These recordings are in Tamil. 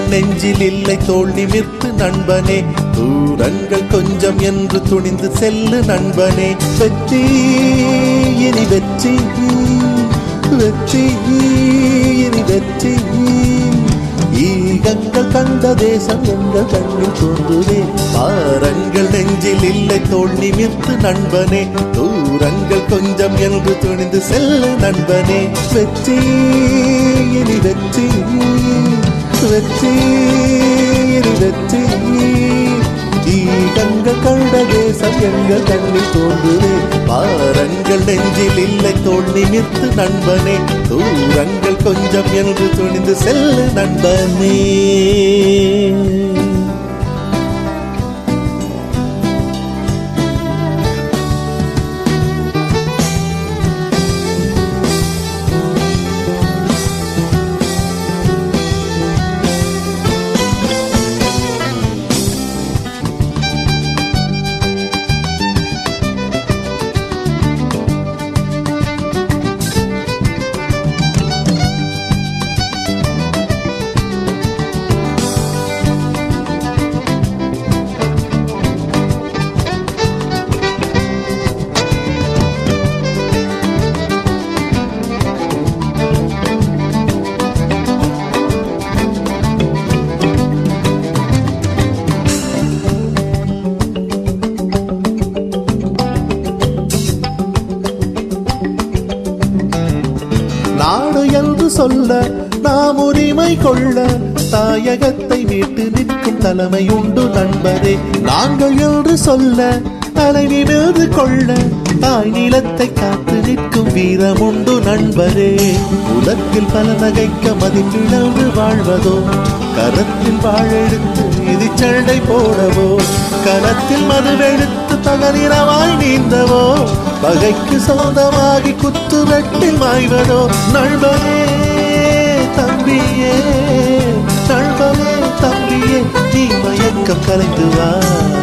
நெஞ்சில் இல்லை தோள் நிமிர்த்து நண்பனே, தூரங்கள் கொஞ்சம் என்று துணிந்து செல்லு நண்பனே. வெற்றி இனி வெற்றி, வெற்றி இனி வெற்றி, ஈகங்கள் கண்ட தேசம் எங்கள் கண்ணில் தோன்றுதே. பாரங்கள் நெஞ்சில் இல்லை தோள் நிமிர்த்து நண்பனே, தூரங்கள் கொஞ்சம் என்று துணிந்து செல்லு நண்பனே. வெற்றி இனி வெற்றி, வெற்றி இனி வெற்றி, ஈகங்கள் கண்ட தேசம் எங்கள் கண்ணில் தோன்றுதே. பாரங்கள் நெஞ்சில் இல்லை தோள் நிமிர்த்து நண்பனே, தூரங்கள் கொஞ்சம் என்று துணிந்து செல்லு நண்பனே. நாடு என்று சொல்ல நாம் உரிமை கொள்ள, தாயகத்தை மீட்டு நிற்கும் தலைமை உண்டு நண்பரே. நாங்கள் என்று சொல்ல தலை நிமிர்ந்து கொள்ள, தாய் நிலத்தை காத்து நிற்கும் வீரம் உண்டு நண்பரே. உலகில் பல நகைக்க மதிப்பிழந்து வாழ்வதோ, கரத்தில் வாழெடுத்து விதிச்சண்டை போடவோ, களத்தில் மதுவெடுத்து தகனிரவாய் நீந்தவோ, பகைக்கு சொந்தமாகி குத்து வெட்டில் மாய்வதோ. நண்பனே தம்பியே, நண்பனே தம்பியே, நீ மயக்கம் கலைந்து வா.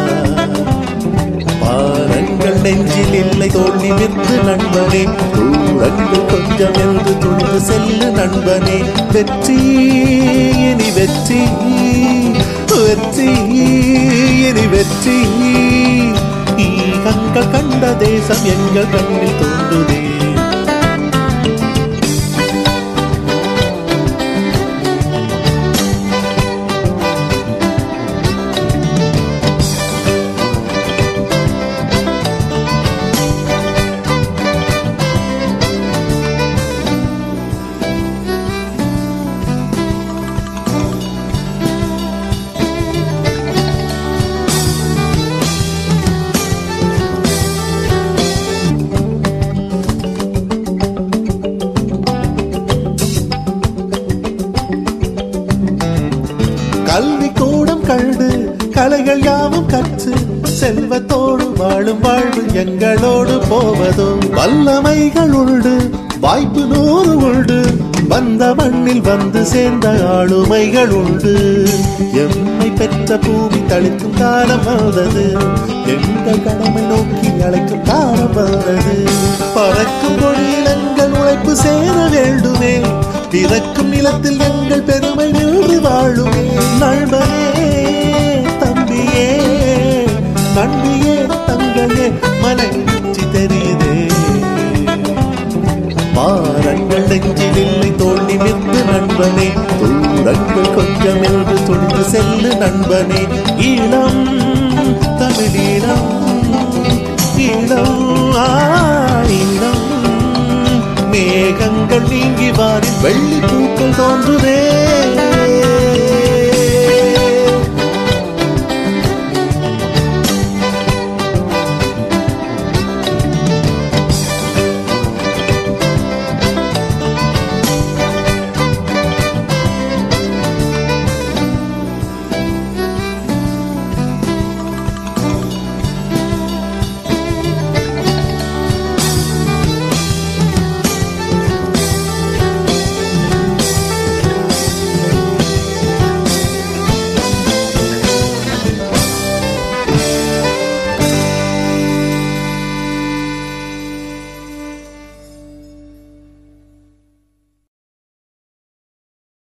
பாரங்கள் நெஞ்சில் இல்லை தோள் நிமிர்த்து நண்பனே, தூரங்கள் கொஞ்சம் என்று துணிந்து செல்லு நண்பனே. வெற்றி இனி வெற்றி, வெற்றி இனி வெற்றி, ஈகங்கள் கண்ட தேசம் எங்கள் கண்ணில் தோன்றுதே. கல்வி கூடம் கண்டு கலைகள் யாவும் கற்று, செல்வத்தோடு வாழும் வாழ்வு எங்களோடு போவதோ. வல்லமைகள் உண்டு, வாய்ப்பு 100 உண்டு, வந்த மண்ணில் வந்து சேர்ந்த ஆளுமைகள் உண்டு. எம்மை பெற்ற பூமி தளிக்கும் காலம் வந்தது, எங்கள் கடமை நோக்கி அழைக்கும் காலம் வந்தது. பறக்கும் கொடியில் எங்கள் உழைப்பு சேர வேண்டுமே, பிறக்கும் நிலத்தில் எங்கள் பெருமை நின்று வாழுமே. நண்பனே தம்பியே, நண்பியே தங்கையே, மனச்சி தெரியுதே. பாரங்கள் நெஞ்சில் இல்லை தோள் நிமிர்த்து நண்பனே, தூரங்கள் கொஞ்சம் என்று துணிந்து செல்லு நண்பனே. ஈழம் தமிழீழம், ஈழம் ஈழம், மேகங்கள் நீங்கி வாரில் வெள்ளி பூக்கள் தோன்றுதே.